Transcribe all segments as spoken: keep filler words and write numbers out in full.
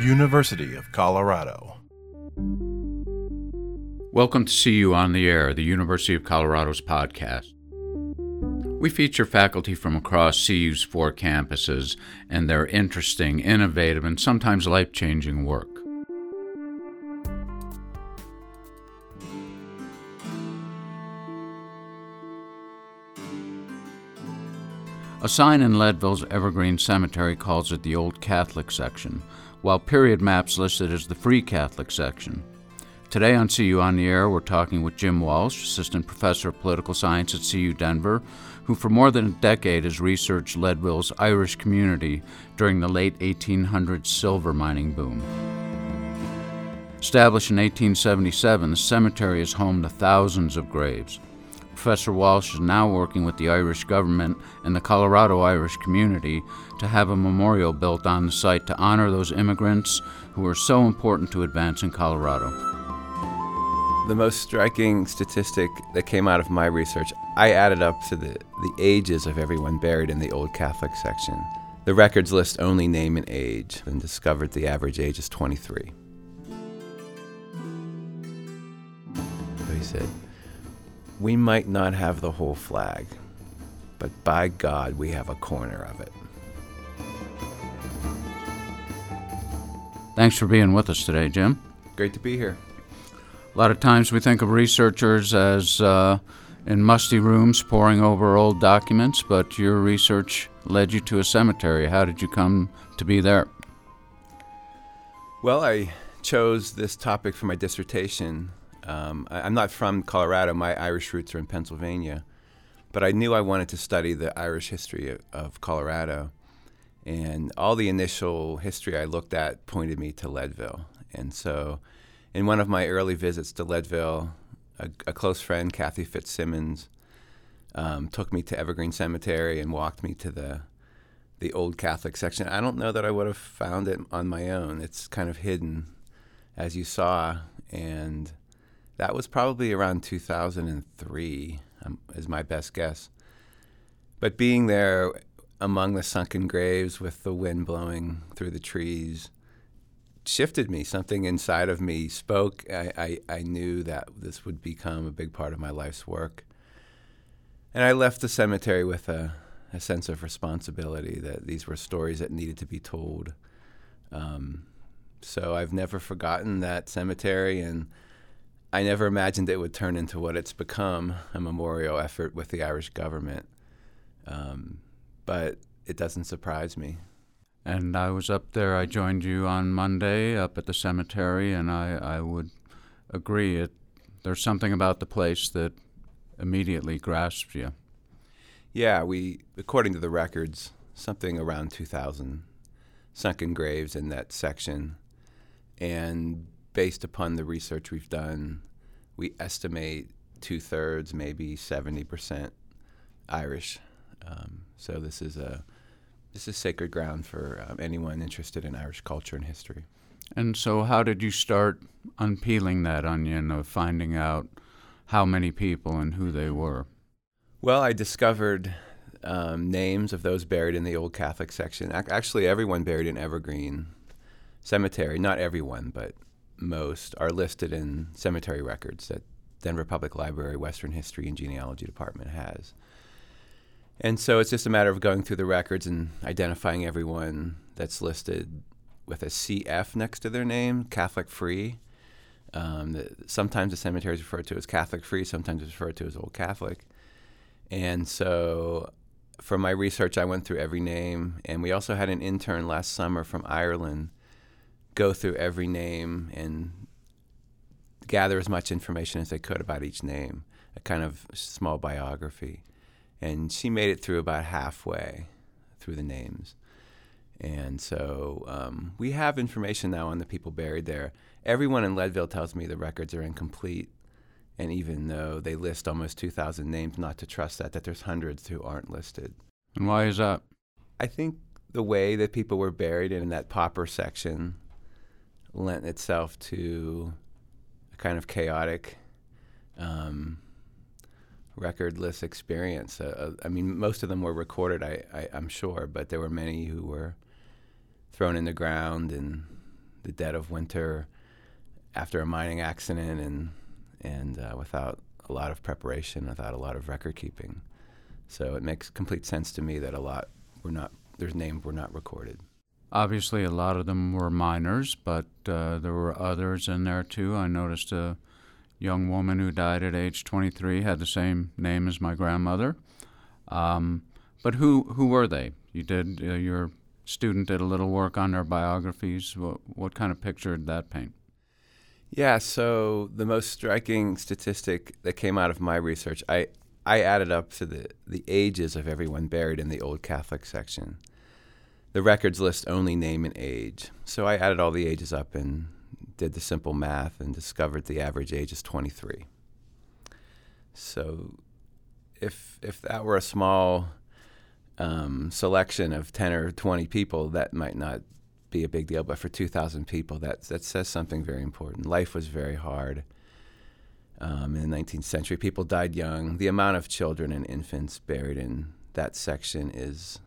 University of Colorado. Welcome to C U on the Air, the University of Colorado's podcast. We feature faculty from across C U's four campuses and their interesting, innovative, and sometimes life-changing work. A sign in Leadville's Evergreen Cemetery calls it the Old Catholic section, while period maps list it as the Free Catholic section. Today on C U on the Air, we're talking with Jim Walsh, Assistant Professor of Political Science at C U Denver, who for more than a decade has researched Leadville's Irish community during the late eighteen hundreds silver mining boom. Established in eighteen seventy-seven, the cemetery is home to thousands of graves. Professor Walsh is now working with the Irish government and the Colorado Irish community to have a memorial built on the site to honor those immigrants who are so important to advancing Colorado. The most striking statistic that came out of my research, I added up to the, the ages of everyone buried in the Old Catholic section. The records list only name and age, and discovered the average age is twenty-three. So he said, "We might not have the whole flag, but by God, we have a corner of it." Thanks for being with us today, Jim. Great to be here. A lot of times we think of researchers as uh, in musty rooms poring over old documents, but your research led you to a cemetery. How did you come to be there? Well, I chose this topic for my dissertation. Um, I, I'm not from Colorado. My Irish roots are in Pennsylvania. But I knew I wanted to study the Irish history of, of Colorado. And all the initial history I looked at pointed me to Leadville. And so in one of my early visits to Leadville, a, a close friend, Kathy Fitzsimmons, um, took me to Evergreen Cemetery and walked me to the the Old Catholic section. I don't know that I would have found it on my own. It's kind of hidden, as you saw. And that was probably around two thousand three, um, is my best guess. But being there among the sunken graves with the wind blowing through the trees shifted me. Something inside of me spoke. I, I, I knew that this would become a big part of my life's work. And I left the cemetery with a, a sense of responsibility that these were stories that needed to be told. Um, so I've never forgotten that cemetery, and I never imagined it would turn into what it's become, a memorial effort with the Irish government. Um, but it doesn't surprise me. And I was up there, I joined you on Monday up at the cemetery, and I, I would agree, it, there's something about the place that immediately grasps you. Yeah, we, according to the records, something around two thousand sunken graves in that section. And based upon the research we've done, we estimate two-thirds, maybe seventy percent Irish. Um, so this is a this is sacred ground for um, anyone interested in Irish culture and history. And so how did you start unpeeling that onion of finding out how many people and who they were? Well, I discovered um, names of those buried in the Old Catholic section. Ac- actually, everyone buried in Evergreen Cemetery, not everyone, but most, are listed in cemetery records that Denver Public Library Western History and Genealogy Department has. And so it's just a matter of going through the records and identifying everyone that's listed with a C F next to their name, Catholic Free. Um, the, sometimes the cemetery is referred to as Catholic Free, sometimes it's referred to as Old Catholic. And so for my research, I went through every name. And we also had an intern last summer from Ireland go through every name and gather as much information as they could about each name, a kind of small biography. And she made it through about halfway through the names. And so um, we have information now on the people buried there. Everyone in Leadville tells me the records are incomplete. And even though they list almost two thousand names, not to trust that, that there's hundreds who aren't listed. And why is that? I think the way that people were buried in that pauper section lent itself to a kind of chaotic, um, recordless experience. Uh, I mean, most of them were recorded, I, I, I'm sure, but there were many who were thrown in the ground, and the dead of winter after a mining accident and and uh, without a lot of preparation, without a lot of record keeping. So it makes complete sense to me that a lot were not, their names were not recorded. Obviously, a lot of them were miners, but uh, there were others in there too. I noticed a young woman who died at age twenty-three had the same name as my grandmother. Um, but who who were they? You did uh, your student did a little work on their biographies. What, what kind of picture did that paint? Yeah, so the most striking statistic that came out of my research, I, I added up to the, the ages of everyone buried in the Old Catholic section. The records list only name and age. So I added all the ages up and did the simple math and discovered the average age is twenty-three. So if if that were a small um, selection of ten or twenty people, that might not be a big deal, but for two thousand people, that that says something very important. Life was very hard. Um, in the nineteenth century, people died young. The amount of children and infants buried in that section is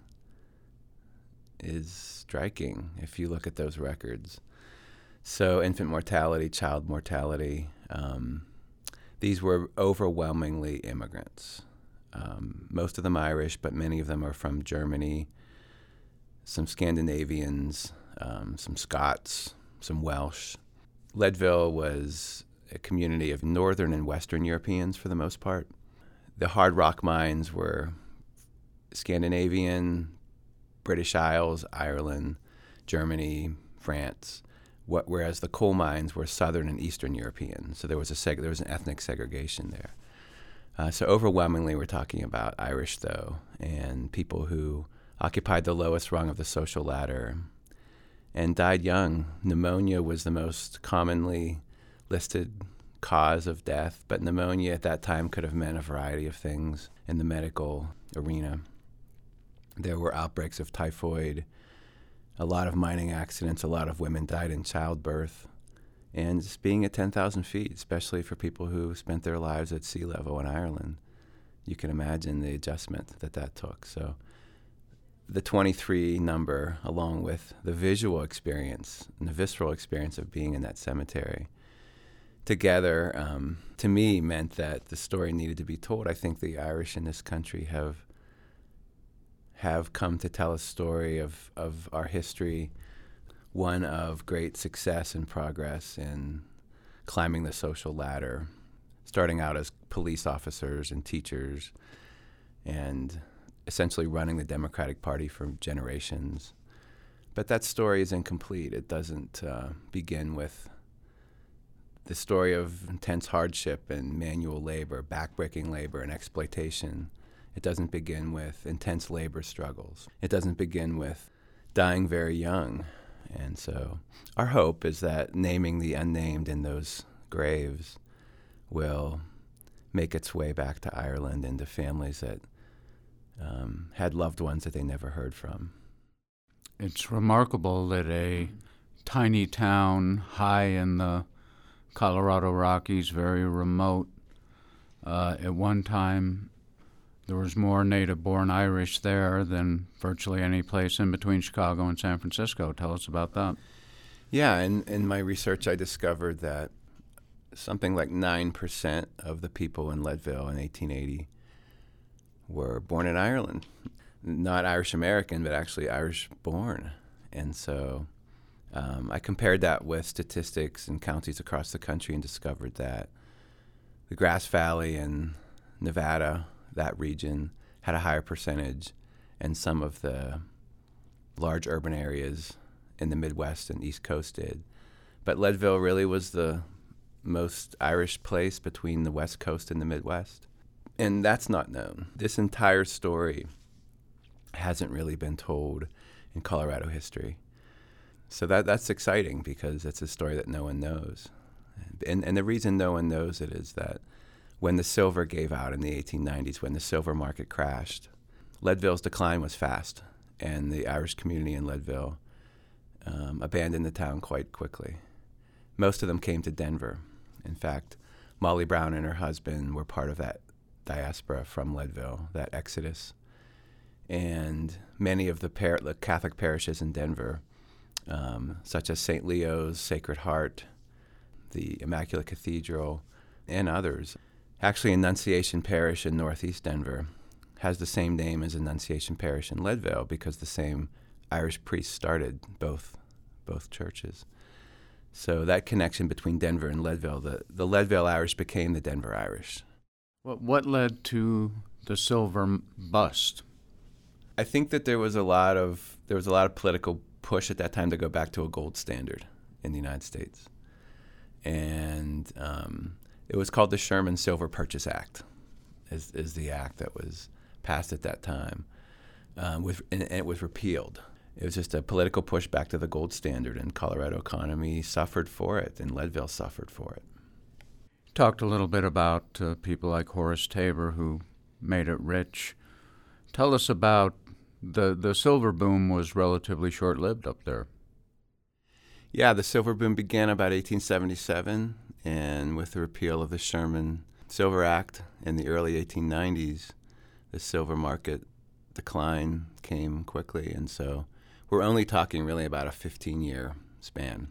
is striking if you look at those records. So infant mortality, child mortality, um, these were overwhelmingly immigrants. Um, most of them Irish, but many of them are from Germany, some Scandinavians, um, some Scots, some Welsh. Leadville was a community of Northern and Western Europeans for the most part. The hard rock mines were Scandinavian, British Isles, Ireland, Germany, France, what, whereas the coal mines were Southern and Eastern European. So there was a seg- there was an ethnic segregation there. Uh, so overwhelmingly, we're talking about Irish, though, and people who occupied the lowest rung of the social ladder and died young. Pneumonia was the most commonly listed cause of death, but pneumonia at that time could have meant a variety of things in the medical arena. There were outbreaks of typhoid, a lot of mining accidents, a lot of women died in childbirth, and just being at ten thousand feet, especially for people who spent their lives at sea level in Ireland, you can imagine the adjustment that that took. So the twenty-three number, along with the visual experience and the visceral experience of being in that cemetery, together, um, to me, meant that the story needed to be told. I think the Irish in this country have have come to tell a story of, of our history, one of great success and progress in climbing the social ladder, starting out as police officers and teachers, and essentially running the Democratic Party for generations. But that story is incomplete. It doesn't uh, begin with the story of intense hardship and manual labor, backbreaking labor and exploitation. It doesn't begin with intense labor struggles. It doesn't begin with dying very young. And so our hope is that naming the unnamed in those graves will make its way back to Ireland and to families that um, had loved ones that they never heard from. It's remarkable that a tiny town high in the Colorado Rockies, very remote, uh, at one time there was more native-born Irish there than virtually any place in between Chicago and San Francisco. Tell us about that. Yeah, in, in my research I discovered that something like nine percent of the people in Leadville in eighteen eighty were born in Ireland. Not Irish-American, but actually Irish-born. And so um, I compared that with statistics in counties across the country and discovered that the Grass Valley and Nevada, that region, had a higher percentage, and some of the large urban areas in the Midwest and East Coast did. But Leadville really was the most Irish place between the West Coast and the Midwest. And that's not known. This entire story hasn't really been told in Colorado history. So that that's exciting because it's a story that no one knows. And, and the reason no one knows it is that when the silver gave out in the eighteen nineties, when the silver market crashed, Leadville's decline was fast, and the Irish community in Leadville um, abandoned the town quite quickly. Most of them came to Denver. In fact, Molly Brown and her husband were part of that diaspora from Leadville, that exodus. And many of the, par- the Catholic parishes in Denver um, such as Saint Leo's Sacred Heart, the Immaculate Cathedral, and others. Actually, Annunciation Parish in northeast Denver has the same name as Annunciation Parish in Leadville because the same Irish priests started both both churches. So that connection between Denver and Leadville, the, the Leadville Irish became the Denver Irish. What, what led to the silver bust? I think that there was a lot of there was a lot of political push at that time to go back to a gold standard in the United States, and um, it was called the Sherman Silver Purchase Act, is is the act that was passed at that time, um, with and, and it was repealed. It was just a political push back to the gold standard, and Colorado economy suffered for it, and Leadville suffered for it. Talked a little bit about uh, people like Horace Tabor who made it rich. Tell us about the the silver boom was relatively short-lived up there. Yeah, the silver boom began about eighteen seventy-seven, and with the repeal of the Sherman Silver Act in the early eighteen nineties, the silver market decline came quickly, and so we're only talking really about a fifteen-year span.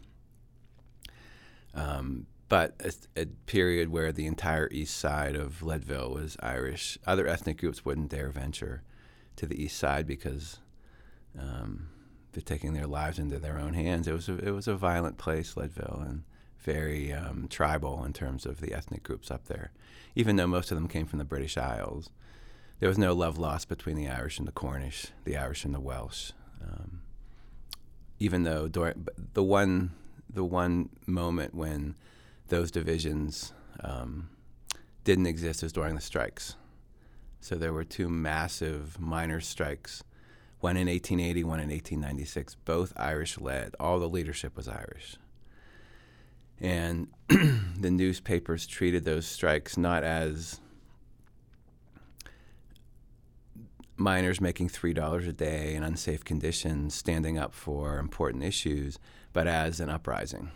Um, but a, a period where the entire east side of Leadville was Irish. Other ethnic groups wouldn't dare venture to the east side because um, they're taking their lives into their own hands. It was a, it was a violent place, Leadville, and very um, tribal in terms of the ethnic groups up there. Even though most of them came from the British Isles, there was no love lost between the Irish and the Cornish, the Irish and the Welsh. Um, even though during, the one the one moment when those divisions um, didn't exist was during the strikes. So there were two massive miners' strikes, one in eighteen eighty, one in eighteen ninety-six, both Irish-led. All the leadership was Irish. And the newspapers treated those strikes not as miners making three dollars a day in unsafe conditions, standing up for important issues, but as an uprising.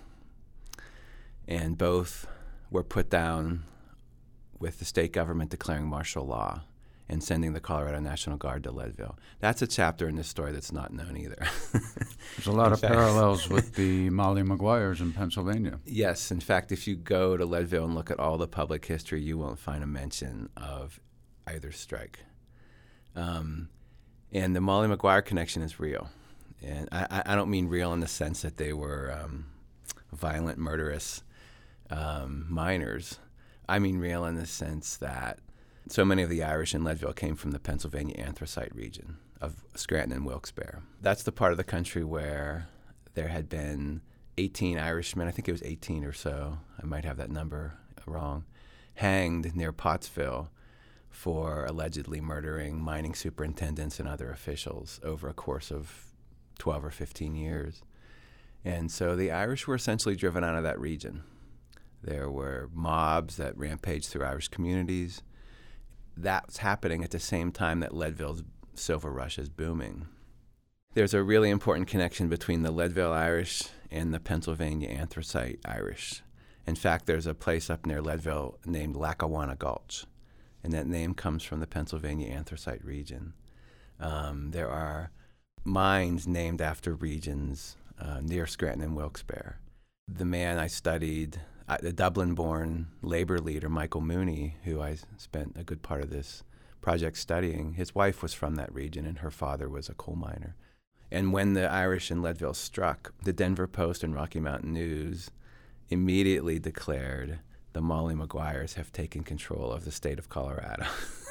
And both were put down with the state government declaring martial law and sending the Colorado National Guard to Leadville. That's a chapter in this story that's not known either. There's a lot of fact, parallels with the Molly Maguires in Pennsylvania. Yes. In fact, if you go to Leadville and look at all the public history, you won't find a mention of either strike. Um, and the Molly Maguire connection is real. And I, I don't mean real in the sense that they were um, violent, murderous um, miners. I mean real in the sense that so many of the Irish in Leadville came from the Pennsylvania anthracite region of Scranton and Wilkes-Barre. That's the part of the country where there had been eighteen Irishmen, I think it was eighteen or so, I might have that number wrong, hanged near Pottsville for allegedly murdering mining superintendents and other officials over a course of twelve or fifteen years. And so the Irish were essentially driven out of that region. There were mobs that rampaged through Irish communities. That's happening at the same time that Leadville's silver rush is booming. There's a really important connection between the Leadville Irish and the Pennsylvania anthracite Irish. In fact, there's a place up near Leadville named Lackawanna Gulch, and that name comes from the Pennsylvania anthracite region. Um, there are mines named after regions uh, near Scranton and Wilkes-Barre. The man I studied, uh, the Dublin-born labor leader, Michael Mooney, who I spent a good part of this project studying, his wife was from that region, and her father was a coal miner. And when the Irish in Leadville struck, the Denver Post and Rocky Mountain News immediately declared the Molly Maguires have taken control of the state of Colorado.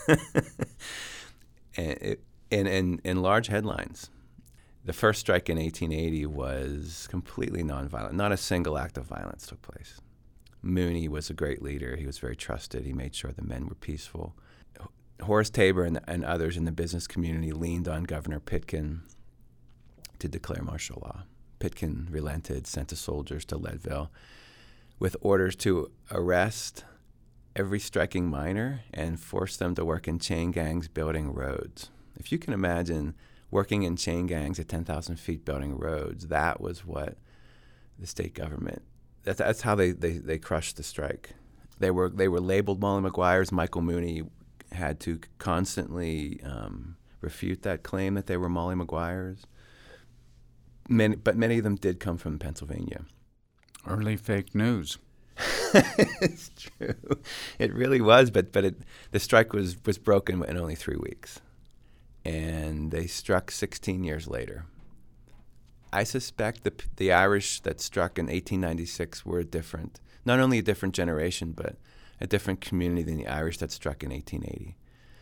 and it, in, in, in large headlines. The first strike in eighteen eighty was completely nonviolent. Not a single act of violence took place. Mooney was a great leader. He was very trusted. He made sure the men were peaceful. Horace Tabor and, and others in the business community leaned on Governor Pitkin to declare martial law. Pitkin relented, sent the soldiers to Leadville with orders to arrest every striking miner and force them to work in chain gangs building roads. If you can imagine working in chain gangs at ten thousand feet building roads, that was what the state government, that's, that's how they, they, they crushed the strike. They were they were labeled Molly Maguires. Michael Mooney had to constantly um, refute that claim that they were Molly Maguires. many, but many of them did come from Pennsylvania. Early fake news. It's true. It really was, but but it, the strike was, was broken in only three weeks. And they struck sixteen years later. I suspect the the Irish that struck in eighteen ninety-six were different, not only a different generation, but a different community than the Irish that struck in eighteen eighty.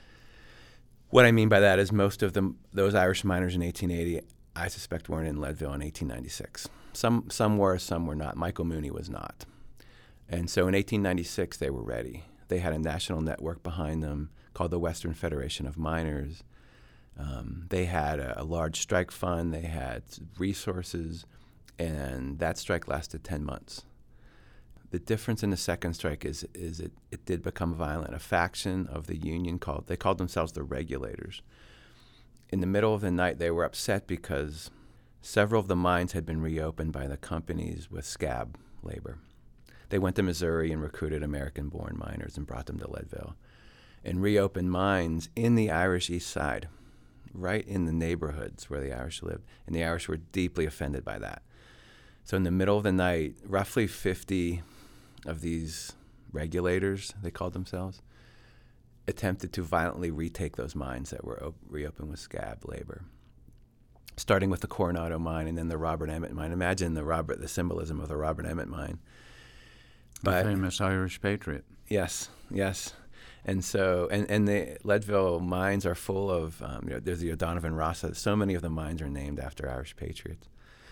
What I mean by that is most of them, those Irish miners in eighteen eighty, I suspect weren't in Leadville in eighteen ninety-six. Some some were, some were not. Michael Mooney was not. And so in eighteen ninety-six, they were ready. They had a national network behind them called the Western Federation of Miners. Um, they had a, a large strike fund. They had resources, and that strike lasted ten months. The difference in the second strike is is it, it did become violent. A faction of the union called they called themselves the Regulators. In the middle of the night, they were upset because several of the mines had been reopened by the companies with scab labor. They went to Missouri and recruited American-born miners and brought them to Leadville and reopened mines in the Irish East Side, right in the neighborhoods where the Irish lived. And the Irish were deeply offended by that. So in the middle of the night, roughly fifty of these regulators, they called themselves, attempted to violently retake those mines that were op- reopened with scab labor, starting with the Coronado mine and then the Robert Emmet mine. Imagine the Robert, the symbolism of the Robert Emmet mine. But, the famous Irish patriot. Yes, yes. And so, and, and the Leadville mines are full of, um, you know, there's the O'Donovan Rossa. So many of the mines are named after Irish patriots.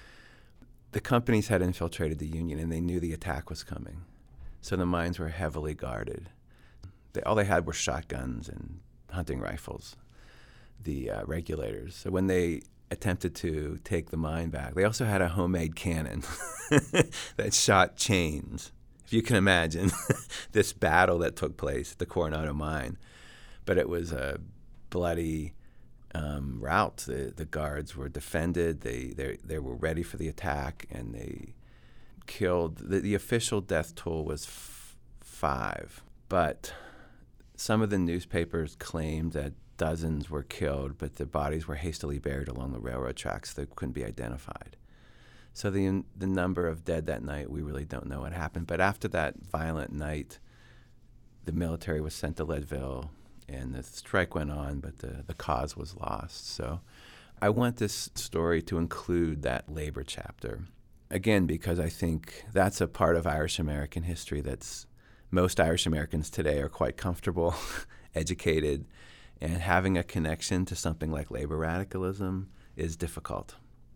The companies had infiltrated the Union, and they knew the attack was coming. So the mines were heavily guarded. They, all they had were shotguns and hunting rifles, the uh, regulators. So when they attempted to take the mine back, they also had a homemade cannon that shot chains. If you can imagine this battle that took place at the Coronado mine. But it was a bloody um, rout. The, the guards were defended. They, they they were ready for the attack, and they killed. The, the official death toll was f- five. But some of the newspapers claimed that dozens were killed, but the bodies were hastily buried along the railroad tracks that couldn't be identified. So the the number of dead that night, we really don't know what happened. But after that violent night, the military was sent to Leadville, and the strike went on, but the, the cause was lost. So I want this story to include that labor chapter, again, because I think that's a part of Irish American history that's most Irish Americans today are quite comfortable, educated, and having a connection to something like labor radicalism is difficult.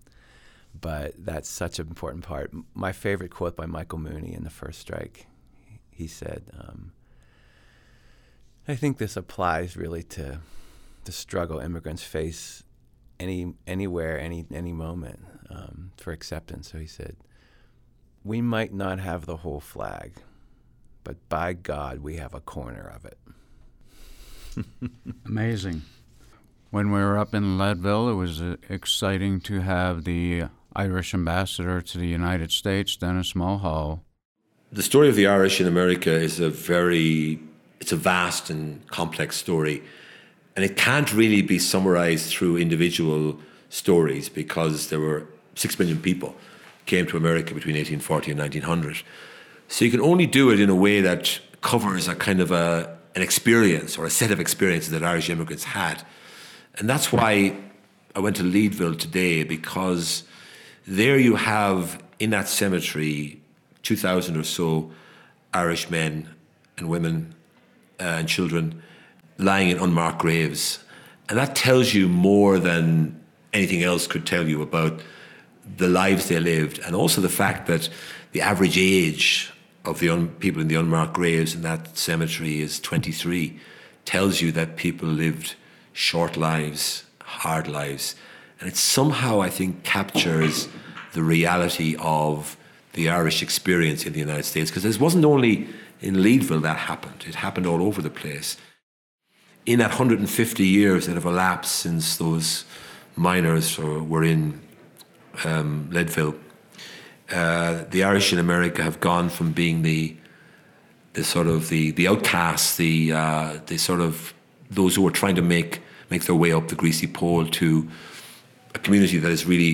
But that's such an important part. My favorite quote by Michael Mooney in the first strike, he said, um, I think this applies really to the struggle immigrants face any anywhere, any any moment um, for acceptance. So he said, we might not have the whole flag, but by God, we have a corner of it. Amazing. When we were up in Leadville, it was uh, exciting to have the Irish ambassador to the United States, Dennis Mulhall. The story of the Irish in America is a very, it's a vast and complex story. And it can't really be summarized through individual stories because there were six million people came to America between eighteen forty and nineteen hundred. So you can only do it in a way that covers a kind of a, an experience or a set of experiences that Irish immigrants had. And that's why I went to Leadville today, because there you have, in that cemetery, two thousand or so Irish men and women uh, and children lying in unmarked graves. And that tells you more than anything else could tell you about the lives they lived, and also the fact that the average age of the un- people in the unmarked graves in that cemetery is twenty-three, tells you that people lived short lives, hard lives. And it somehow, I think, captures the reality of the Irish experience in the United States, because it wasn't only in Leadville that happened, it happened all over the place. In that one hundred fifty years that have elapsed since those miners were in um, Leadville, uh, the Irish in America have gone from being the the sort of the the outcasts, the uh, the sort of those who are trying to make make their way up the greasy pole, to a community that is really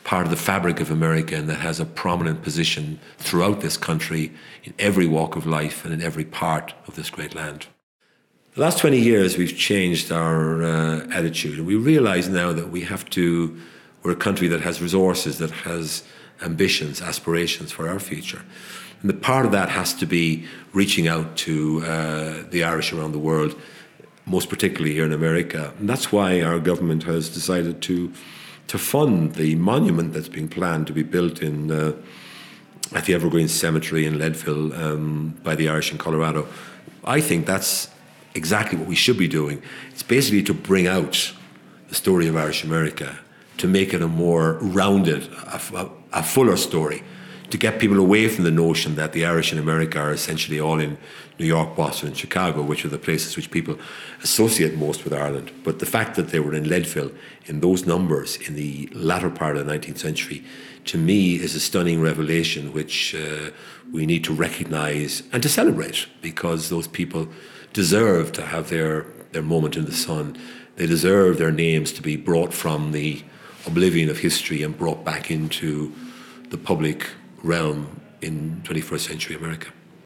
part of the fabric of America and that has a prominent position throughout this country in every walk of life and in every part of this great land. The last twenty years, we've changed our uh, attitude, and we realize now that we have to, we're a country that has resources, that has ambitions, aspirations for our future. And the part of that has to be reaching out to uh, the Irish around the world, most particularly here in America. And that's why our government has decided to to fund the monument that's being planned to be built in uh, at the Evergreen Cemetery in Leadville um, by the Irish in Colorado. I think that's exactly what we should be doing. It's basically to bring out the story of Irish America, to make it a more rounded, a, a, a fuller story, to get people away from the notion that the Irish in America are essentially all in New York, Boston, and Chicago, which are the places which people associate most with Ireland. But the fact that they were in Leadville in those numbers in the latter part of the nineteenth century, to me, is a stunning revelation which uh, we need to recognise and to celebrate, because those people deserve to have their, their moment in the sun. They deserve their names to be brought from the oblivion of history and brought back into the public realm in twenty-first century America.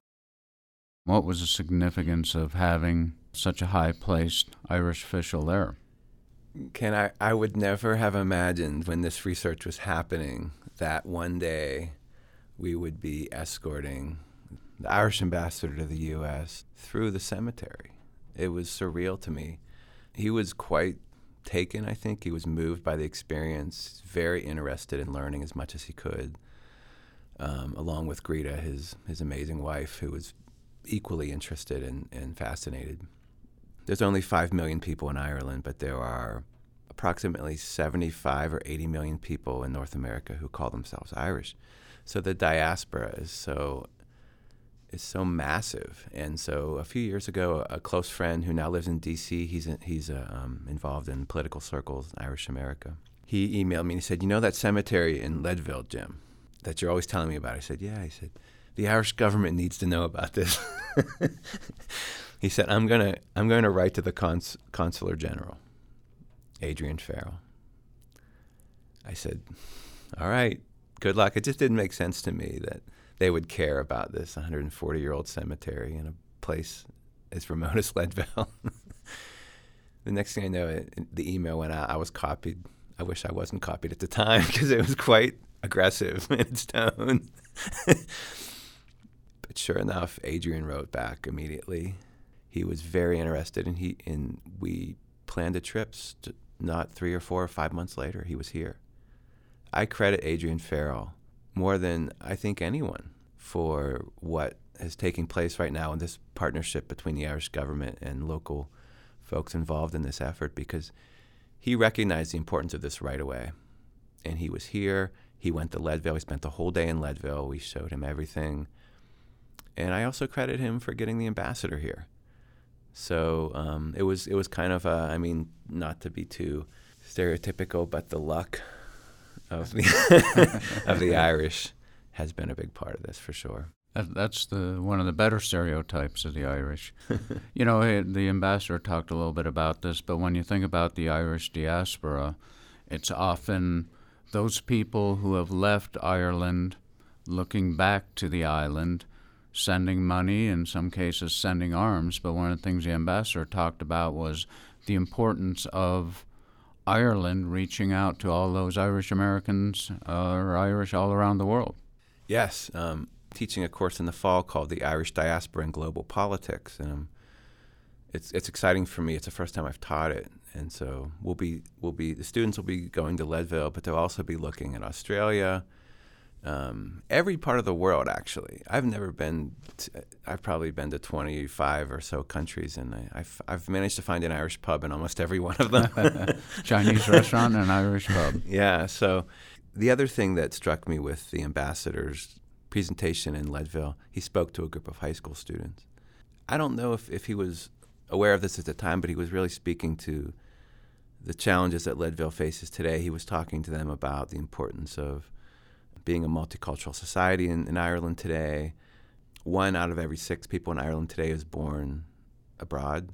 What was the significance of having such a high-placed Irish official there? Ken, I, I would never have imagined when this research was happening that one day we would be escorting the Irish ambassador to the U S through the cemetery. It was surreal to me. He was quite taken, I think. He was moved by the experience, very interested in learning as much as he could, um, along with Greta, his his amazing wife, who was equally interested and, and fascinated. There's only five million people in Ireland, but there are approximately seventy-five or eighty million people in North America who call themselves Irish. So the diaspora is so is so massive. And so a few years ago, a close friend who now lives in D C, he's a, he's a, um, involved in political circles in Irish America. He emailed me and he said, "You know that cemetery in Leadville, Jim, that you're always telling me about?" I said, "Yeah." He said, "The Irish government needs to know about this." He said, I'm gonna I'm going to write to the cons- Consular General, Adrian Farrell." I said, "All right, good luck." It just didn't make sense to me that they would care about this one hundred forty-year-old cemetery in a place as remote as Leadville. The next thing I know, it, the email went out. I was copied. I wish I wasn't copied at the time because it was quite aggressive in its tone. But sure enough, Adrian wrote back immediately. He was very interested, and he and we planned a trip. St- not three or four or five months later, he was here. I credit Adrian Farrell more than I think anyone for what is taking place right now in this partnership between the Irish government and local folks involved in this effort, because he recognized the importance of this right away. And he was here. He went to Leadville. He spent the whole day in Leadville. We showed him everything. And I also credit him for getting the ambassador here. So um, it was it was kind of a, I mean, not to be too stereotypical, but the luck of the of the Irish has been a big part of this for sure. That, that's the one of the better stereotypes of the Irish. You know, eh, the ambassador talked a little bit about this, but when you think about the Irish diaspora, it's often those people who have left Ireland looking back to the island, sending money, in some cases sending arms. But one of the things the ambassador talked about was the importance of Ireland reaching out to all those Irish Americans uh, or Irish all around the world. Yes, um, teaching a course in the fall called The Irish Diaspora and Global Politics, and um, it's it's exciting for me. It's the first time I've taught it, and so we'll be we'll be the students will be going to Leadville, but they'll also be looking at Australia. Um, every part of the world, actually. I've never been, to, I've probably been to twenty-five or so countries, and I, I've, I've managed to find an Irish pub in almost every one of them. Chinese restaurant and an Irish pub. Yeah, so the other thing that struck me with the ambassador's presentation in Leadville, he spoke to a group of high school students. I don't know if, if he was aware of this at the time, but he was really speaking to the challenges that Leadville faces today. He was talking to them about the importance of being a multicultural society in, in Ireland today. One out of every six people in Ireland today is born abroad.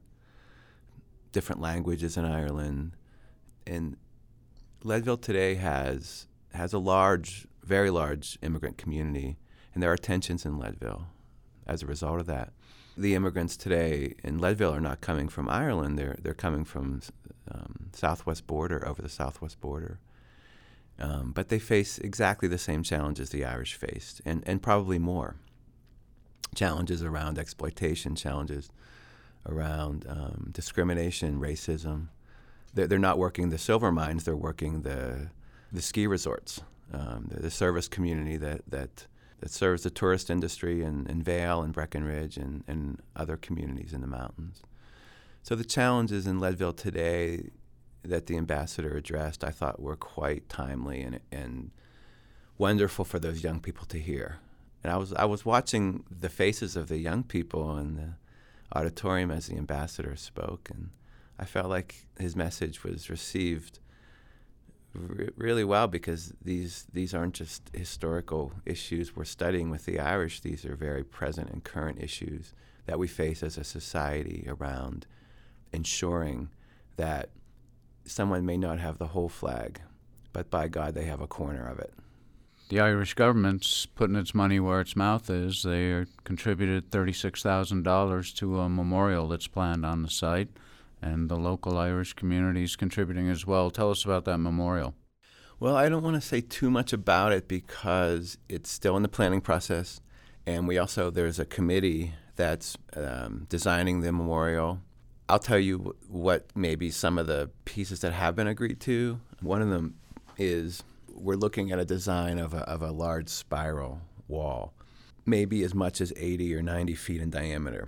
Different languages in Ireland. And Leadville today has has a large, very large immigrant community, and there are tensions in Leadville as a result of that. The immigrants today in Leadville are not coming from Ireland. They're they're coming from um, southwest border, over the southwest border. Um, but they face exactly the same challenges the Irish faced, and, and probably more. Challenges around exploitation, challenges around um, discrimination, racism. They're, they're not working the silver mines, they're working the the ski resorts, um, the, the service community that, that that serves the tourist industry in, in Vail and Breckenridge and, and other communities in the mountains. So the challenges in Leadville today that the ambassador addressed, I thought were quite timely and, and wonderful for those young people to hear. And I was I was watching the faces of the young people in the auditorium as the ambassador spoke, and I felt like his message was received re- really well, because these these aren't just historical issues we're studying with the Irish. These are very present and current issues that we face as a society around ensuring that someone may not have the whole flag, but by God, they have a corner of it. The Irish government's putting its money where its mouth is. They contributed thirty-six thousand dollars to a memorial that's planned on the site, and the local Irish community is contributing as well. Tell us about that memorial. Well, I don't want to say too much about it because it's still in the planning process, and we also, there's a committee that's um, designing the memorial. I'll tell you what maybe some of the pieces that have been agreed to. One of them is we're looking at a design of a, of a large spiral wall, maybe as much as eighty or ninety feet in diameter.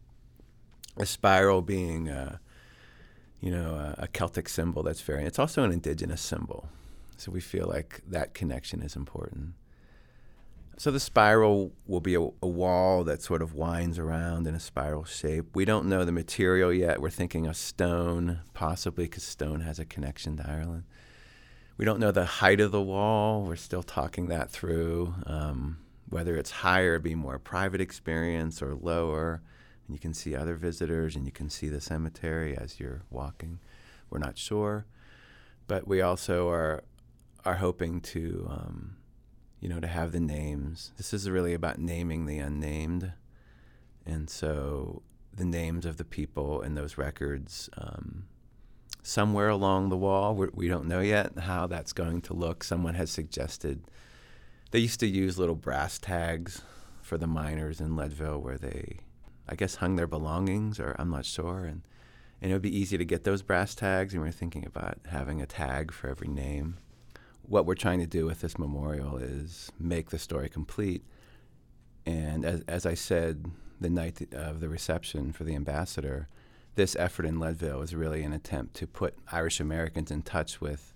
A spiral being, uh, you know, a, a Celtic symbol that's very, it's also an indigenous symbol. So we feel like that connection is important. So the spiral will be a, a wall that sort of winds around in a spiral shape. We don't know the material yet. We're thinking of stone, possibly, because stone has a connection to Ireland. We don't know the height of the wall. We're still talking that through. Um, whether it's higher, be more private experience, or lower. And you can see other visitors, and you can see the cemetery as you're walking. We're not sure. But we also are are hoping to... Um, you know, to have the names. This is really about naming the unnamed. And so the names of the people in those records, um, somewhere along the wall, we're, we don't know yet how that's going to look. Someone has suggested, they used to use little brass tags for the miners in Leadville where they, I guess, hung their belongings, or I'm not sure. And, and it would be easy to get those brass tags, and we're thinking about having a tag for every name. What we're trying to do with this memorial is make the story complete. And as, as I said the night of the reception for the ambassador, this effort in Leadville is really an attempt to put Irish Americans in touch with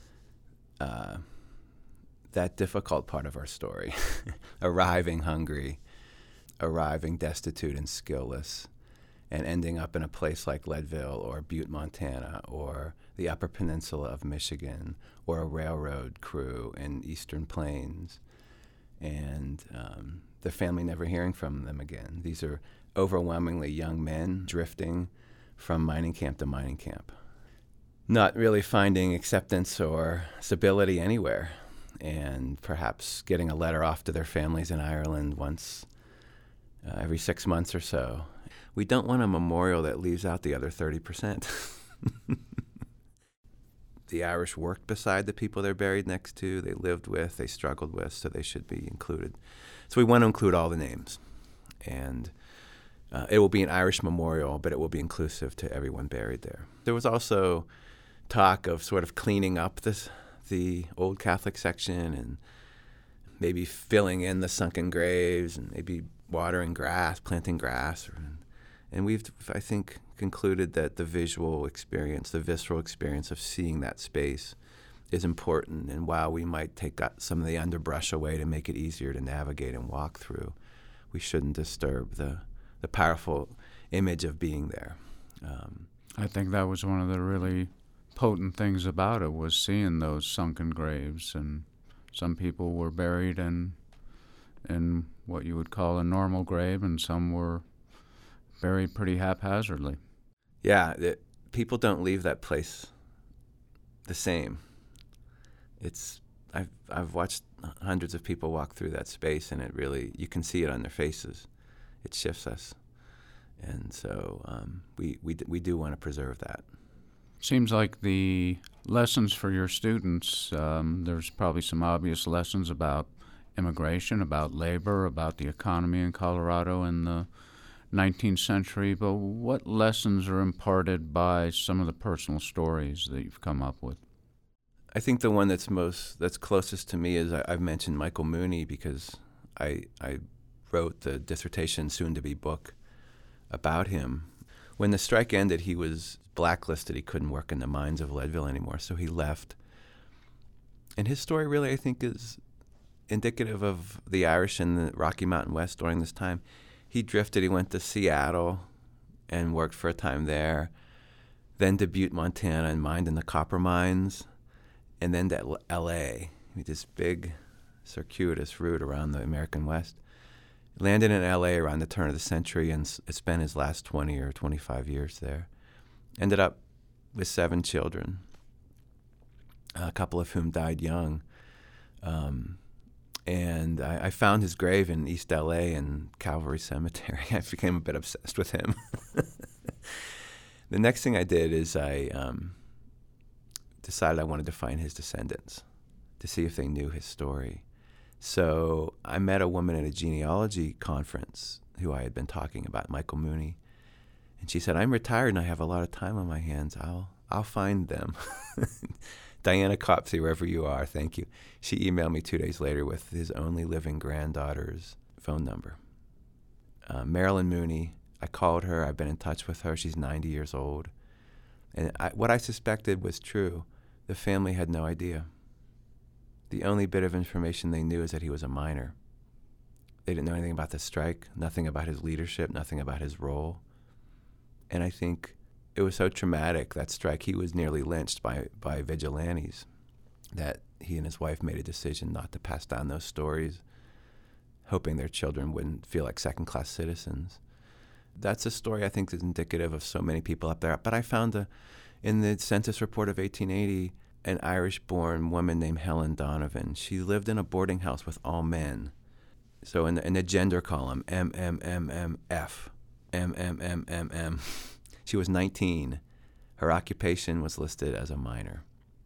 uh, that difficult part of our story, arriving hungry, arriving destitute and skillless, and ending up in a place like Leadville or Butte, Montana, or the Upper Peninsula of Michigan, or a railroad crew in Eastern Plains, and um, the family never hearing from them again. These are overwhelmingly young men drifting from mining camp to mining camp, not really finding acceptance or stability anywhere, and perhaps getting a letter off to their families in Ireland once uh, every six months or so. We don't want a memorial that leaves out the other thirty percent. The Irish worked beside the people they're buried next to, they lived with, they struggled with, so they should be included. So we want to include all the names. And uh, it will be an Irish memorial, but it will be inclusive to everyone buried there. There was also talk of sort of cleaning up this, the old Catholic section, and maybe filling in the sunken graves, and maybe watering grass, planting grass. Or, and we've, I think, concluded that the visual experience, the visceral experience of seeing that space is important. And while we might take some of the underbrush away to make it easier to navigate and walk through, we shouldn't disturb the, the powerful image of being there. Um, I think that was one of the really potent things about it, was seeing those sunken graves. And some people were buried in, in what you would call a normal grave, and some were buried pretty haphazardly. Yeah, it, people don't leave that place the same. It's I've I've watched hundreds of people walk through that space, and it really, you can see it on their faces. It shifts us, and so um, we we we do want to preserve that. Seems like the lessons for your students, um, there's probably some obvious lessons about immigration, about labor, about the economy in Colorado in the nineteenth century, but what lessons are imparted by some of the personal stories that you've come up with? I think the one that's most that's closest to me is I, I've mentioned Michael Mooney, because I I wrote the dissertation, soon to be book, about him. When the strike ended, he was blacklisted. He couldn't work in the mines of Leadville anymore, so he left. And his story really, I think, is indicative of the Irish in the Rocky Mountain West during this time. He drifted. He went to Seattle and worked for a time there, then to Butte, Montana, and mined in the copper mines, and then to L A. This big circuitous route around the American West. Landed in L A around the turn of the century and s- spent his last twenty or twenty-five years there. Ended up with seven children, a couple of whom died young. Um, and I, I found his grave in East L A in Calvary Cemetery. I became a bit obsessed with him. The next thing I did is I um, decided I wanted to find his descendants to see if they knew his story. So I met a woman at a genealogy conference who I had been talking about, Michael Mooney, and she said, "I'm retired and I have a lot of time on my hands. I'll I'll find them." Diana Copsey, wherever you are, thank you. She emailed me two days later with his only living granddaughter's phone number. Uh, Marilyn Mooney, I called her. I've been in touch with her. She's ninety years old. And I, what I suspected was true. The family had no idea. The only bit of information they knew is that he was a miner. They didn't know anything about the strike, nothing about his leadership, nothing about his role. And I think it was so traumatic, that strike. He was nearly lynched by, by vigilantes, that he and his wife made a decision not to pass down those stories, hoping their children wouldn't feel like second-class citizens. That's a story I think is indicative of so many people up there. But I found a, in the census report of eighteen eighty, an Irish-born woman named Helen Donovan. She lived in a boarding house with all men. So in the, in the gender column, M M M M F, M M M M M. She was nineteen. Her occupation was listed as a miner.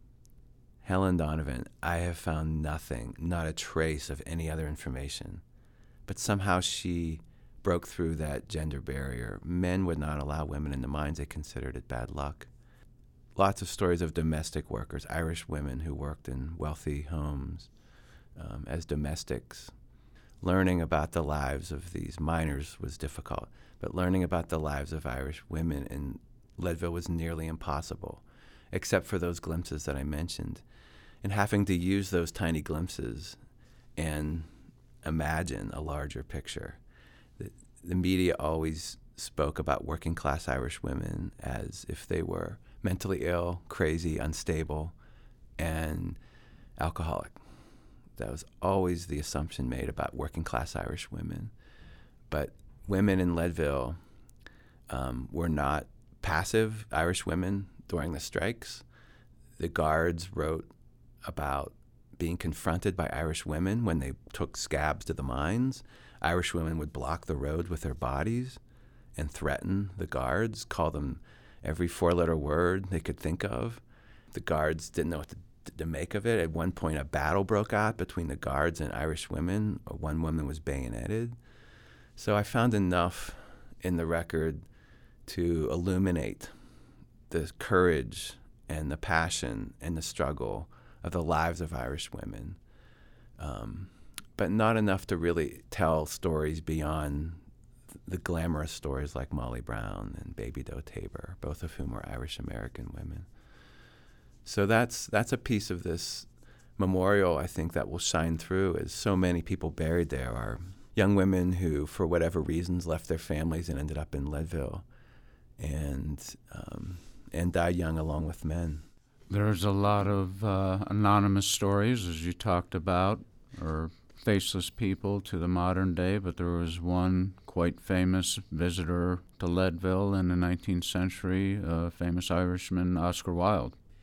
Helen Donovan, I have found nothing, not a trace of any other information. But somehow she broke through that gender barrier. Men would not allow women in the mines. They considered it bad luck. Lots of stories of domestic workers, Irish women who worked in wealthy homes um, as domestics. Learning about the lives of these miners was difficult, but learning about the lives of Irish women in Leadville was nearly impossible, except for those glimpses that I mentioned. And having to use those tiny glimpses and imagine a larger picture. The, the media always spoke about working class Irish women as if they were mentally ill, crazy, unstable, and alcoholic. That was always the assumption made about working class Irish women. But women in Leadville um, were not passive Irish women during the strikes. The guards wrote about being confronted by Irish women when they took scabs to the mines. Irish women would block the road with their bodies and threaten the guards, call them every four-letter word they could think of. The guards didn't know what to, to make of it. At one point, a battle broke out between the guards and Irish women. One woman was bayoneted. So I found enough in the record to illuminate the courage and the passion and the struggle of the lives of Irish women, um, but not enough to really tell stories beyond the glamorous stories like Molly Brown and Baby Doe Tabor, both of whom were Irish-American women. So that's that's a piece of this memorial, I think, that will shine through, as so many people buried there are young women who, for whatever reasons, left their families and ended up in Leadville and um, and died young along with men. There's a lot of uh, anonymous stories, as you talked about, or faceless people to the modern day, but there was one quite famous visitor to Leadville in the nineteenth century, a famous Irishman, Oscar Wilde.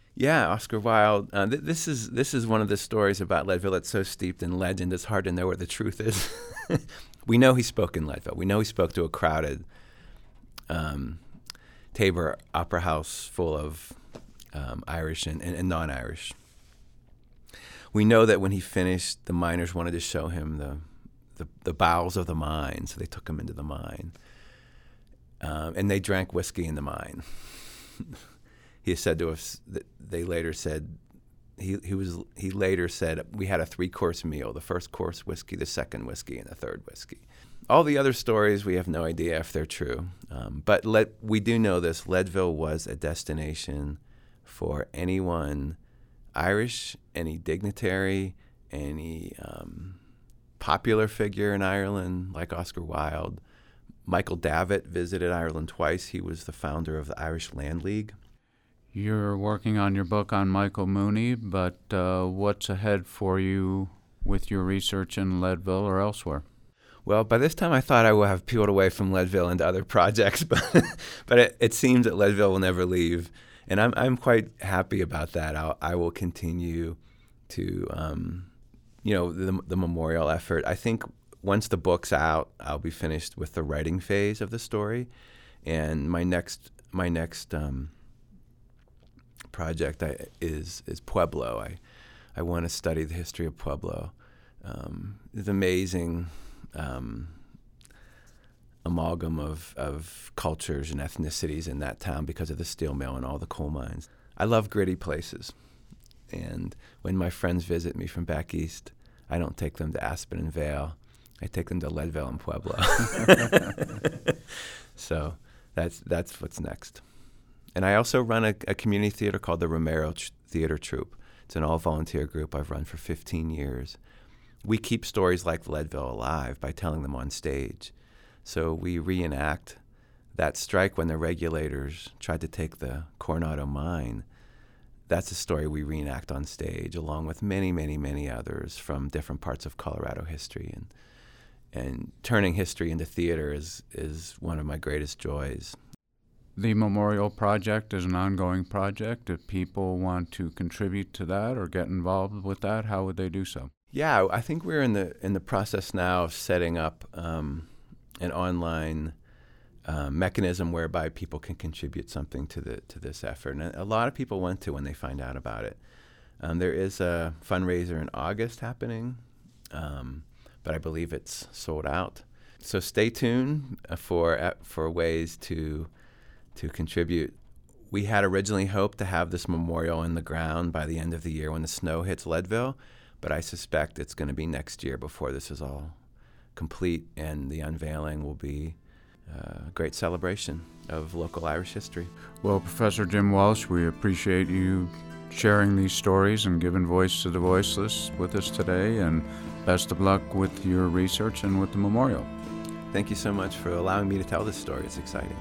Yeah, Oscar Wilde. Uh, th- this is this is one of the stories about Leadville that's so steeped in legend, it's hard to know where the truth is. We know he spoke in Leadville. We know he spoke to a crowded um, Tabor Opera House full of um, Irish and, and, and non-Irish. We know that when he finished, the miners wanted to show him the the, the bowels of the mine, so they took him into the mine. Um, and they drank whiskey in the mine. He said to us that they later said he he was he later said we had a three course meal: the first course whiskey, the second whiskey, and the third whiskey. All the other stories we have no idea if they're true, um, but let we do know this: Leadville was a destination for anyone Irish, any dignitary, any um, popular figure in Ireland, like Oscar Wilde. Michael Davitt visited Ireland twice. He was the founder of the Irish Land League. You're working on your book on Michael Mooney, but uh, what's ahead for you with your research in Leadville or elsewhere? Well, by this time I thought I would have peeled away from Leadville into other projects, but but it, it seems that Leadville will never leave, and I'm I'm quite happy about that. I'll, I will continue to, um, you know, the, the memorial effort. I think once the book's out, I'll be finished with the writing phase of the story, and my next my next. Um, project I, is is Pueblo. I I want to study the history of Pueblo. Um, it's amazing um, amalgam of of cultures and ethnicities in that town because of the steel mill and all the coal mines. I love gritty places, and when my friends visit me from back east, I don't take them to Aspen and Vail. I take them to Leadville and Pueblo. So that's that's what's next. And I also run a, a community theater called the Romero Ch- Theater Troupe. It's an all-volunteer group I've run for fifteen years. We keep stories like Leadville alive by telling them on stage. So we reenact that strike when the regulators tried to take the Coronado mine. That's a story we reenact on stage, along with many, many, many others from different parts of Colorado history. And and turning history into theater is is one of my greatest joys. The Memorial Project is an ongoing project. If people want to contribute to that or get involved with that, how would they do so? Yeah, I think we're in the in the process now of setting up um, an online uh, mechanism whereby people can contribute something to the to this effort. And a lot of people want to when they find out about it. Um, there is a fundraiser in August happening, um, but I believe it's sold out. So stay tuned for for ways to. to contribute. We had originally hoped to have this memorial in the ground by the end of the year when the snow hits Leadville, but I suspect it's going to be next year before this is all complete, and the unveiling will be a great celebration of local Irish history. Well, Professor Jim Walsh, we appreciate you sharing these stories and giving voice to the voiceless with us today, and best of luck with your research and with the memorial. Thank you so much for allowing me to tell this story. It's exciting.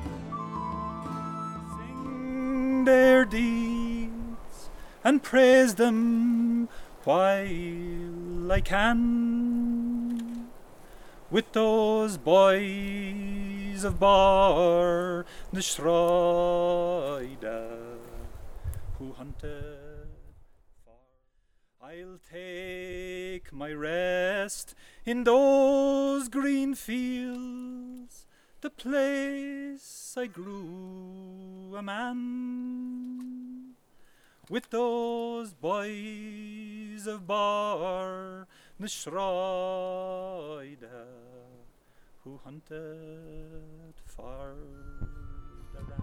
Their deeds and praise them while I can, with those boys of Bar the Schroida who hunted far. I'll take my rest in those green fields, the place I grew a man, with those boys of Bar the Schroida who hunted far around.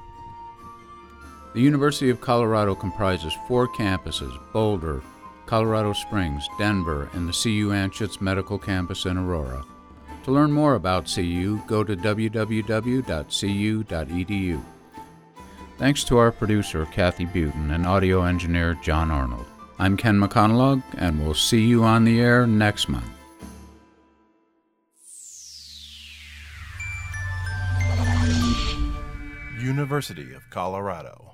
The University of Colorado comprises four campuses: Boulder, Colorado Springs, Denver, and the C U Anschutz Medical Campus in Aurora. To learn more about C U, go to w w w dot c u dot e d u. Thanks to our producer, Kathy Buten, and audio engineer, John Arnold. I'm Ken McConaughey, and we'll see you on the air next month. University of Colorado.